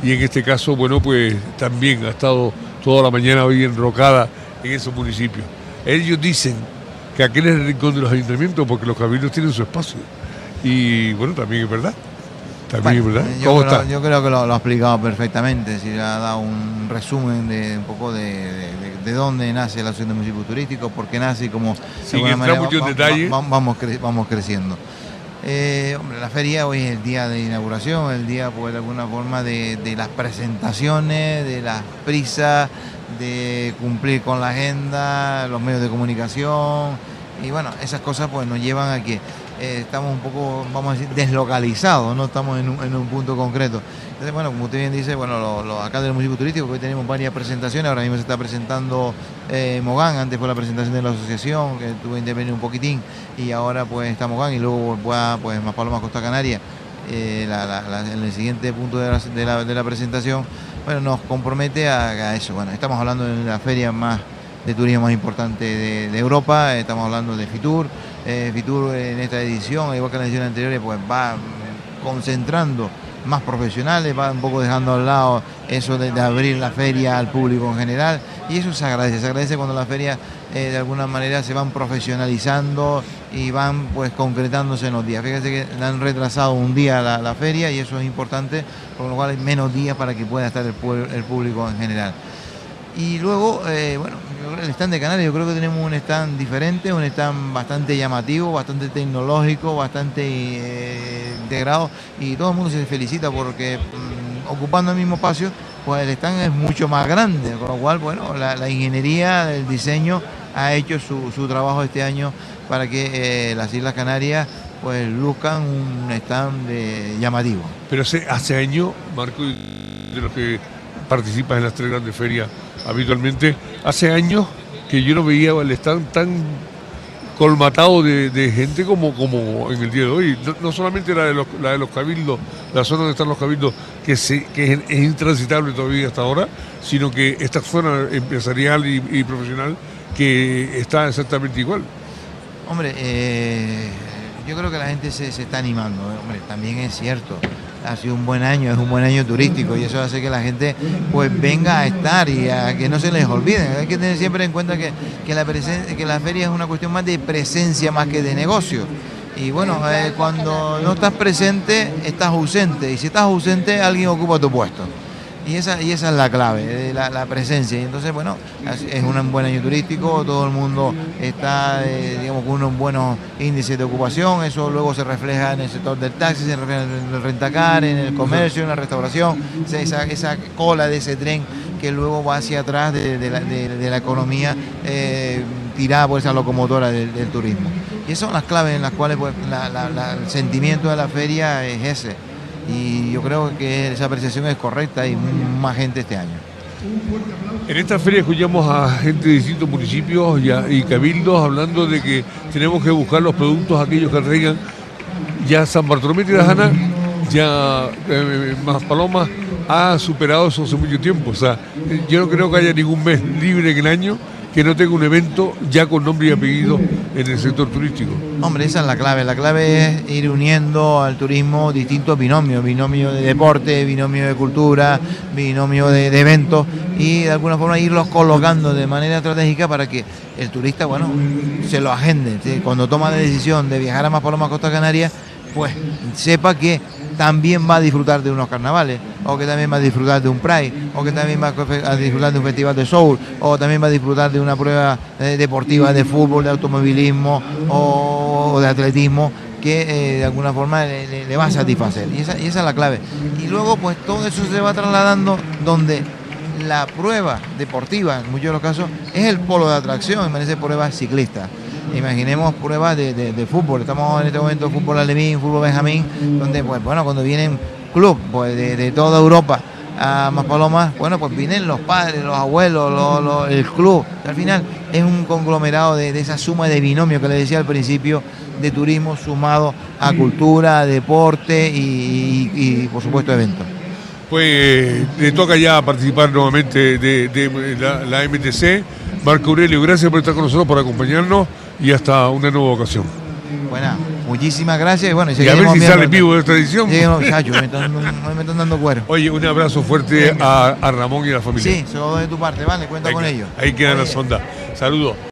y en este caso, bueno, pues también ha estado toda la mañana hoy enrocada en esos municipios. Ellos dicen que aquel es el rincón de los ayuntamientos porque los cabildos tienen su espacio. Y bueno, también es verdad. También es verdad. ¿Cómo está? Yo creo que lo ha explicado perfectamente. Si le ha dado un resumen de un poco de dónde nace la Asociación de Municipios Turísticos, por qué nace y cómo sin entrar mucho en detalle. Vamos creciendo. Hombre, la feria hoy es el día de inauguración, el día, pues, de alguna forma de las presentaciones, de las prisas, de cumplir con la agenda, los medios de comunicación, y bueno, esas cosas pues nos llevan a que estamos un poco, vamos a decir, deslocalizados, no estamos en un punto concreto. Entonces, bueno, como usted bien dice, bueno, acá del municipio turístico, hoy tenemos varias presentaciones, ahora mismo se está presentando Mogán, antes fue la presentación de la asociación, que tuvo que intervenir un poquitín, y ahora pues está Mogán, y luego pues Maspalomas Costa Canaria, en el siguiente punto de la presentación, bueno, nos compromete a eso. Bueno, estamos hablando de la feria más de turismo más importante de Europa, estamos hablando de Fitur. Fitur en esta edición, igual que en las ediciones anteriores, pues va concentrando más profesionales, va un poco dejando al lado eso de abrir la feria al público en general, y eso se agradece cuando las ferias de alguna manera se van profesionalizando y van pues concretándose en los días. Fíjate que le han retrasado un día la feria, y eso es importante, por lo cual hay menos días para que pueda estar el público en general. Y luego, bueno, el stand de Canarias, yo creo que tenemos un stand diferente, un stand bastante llamativo, bastante tecnológico, bastante integrado, y todo el mundo se felicita porque ocupando el mismo espacio, pues el stand es mucho más grande, con lo cual, bueno, la ingeniería, el diseño ha hecho su trabajo este año para que las Islas Canarias pues luzcan un stand llamativo. Pero hace años, Marco, de los que participas en las tres grandes ferias habitualmente, hace años que yo no veía el stand tan colmatado de gente como en el día de hoy. No solamente la de los cabildos, la zona donde están los cabildos, que es intransitable todavía hasta ahora, sino que esta zona empresarial y profesional que está exactamente igual. Hombre, yo creo que la gente se está animando. Hombre, también es cierto, ha sido un buen año, es un buen año turístico, y eso hace que la gente pues venga a estar y a que no se les olvide. Hay que tener siempre en cuenta que la feria es una cuestión más de presencia más que de negocio. Y bueno, cuando no estás presente, estás ausente, y si estás ausente, alguien ocupa tu puesto. Y esa es la clave, la presencia. Y entonces, bueno, es un buen año turístico, todo el mundo está, digamos, con unos buenos índices de ocupación. Eso luego se refleja en el sector del taxi, se refleja en el rentacar, en el comercio, en la restauración. Esa cola de ese tren que luego va hacia atrás de la economía tirada por esa locomotora del turismo. Y esas son las claves en las cuales pues, el sentimiento de la feria es ese. Y yo creo que esa apreciación es correcta, y más gente este año. En esta feria escuchamos a gente de distintos municipios y cabildos hablando de que tenemos que buscar los productos aquellos que traigan. Ya San Bartolomé de Tirajana, ya Maspalomas ha superado eso hace mucho tiempo. O sea, yo no creo que haya ningún mes libre en el año que no tenga un evento ya con nombre y apellido en el sector turístico. Hombre, esa es la clave. La clave es ir uniendo al turismo distintos binomios, binomio de deporte, binomio de cultura, binomio de eventos, y de alguna forma irlos colocando de manera estratégica para que el turista, bueno, se lo agende. ¿Sí? Cuando toma la decisión de viajar a Maspalomas Costa Canaria, pues sepa que también va a disfrutar de unos carnavales, o que también va a disfrutar de un Pride, o que también va a disfrutar de un festival de soul, o también va a disfrutar de una prueba deportiva de fútbol, de automovilismo o de atletismo, que de alguna forma le va a satisfacer. Y esa es la clave. Y luego pues todo eso se va trasladando donde la prueba deportiva, en muchos de los casos, es el polo de atracción, en vez de pruebas ciclistas. Imaginemos pruebas de fútbol. Estamos en este momento en fútbol alevín, fútbol benjamín, donde pues bueno, cuando vienen club pues de toda Europa a Maspalomas, bueno, pues vienen los padres, los abuelos, el club. Al final es un conglomerado de esa suma de binomio que les decía al principio, de turismo sumado a cultura, deporte y por supuesto eventos. Pues le toca ya participar nuevamente de la MTC. Marco Aurelio, gracias por estar con nosotros, por acompañarnos, y hasta una nueva ocasión. Buena, Muchísimas gracias y bueno, y a ver si sale vivo de esta edición. Sí, no, chacho, me están dando cuero. Oye, un abrazo fuerte a Ramón y a la familia. Sí, solo de tu parte, vale, cuenta con ellos. Ahí quedan las ondas. Saludos.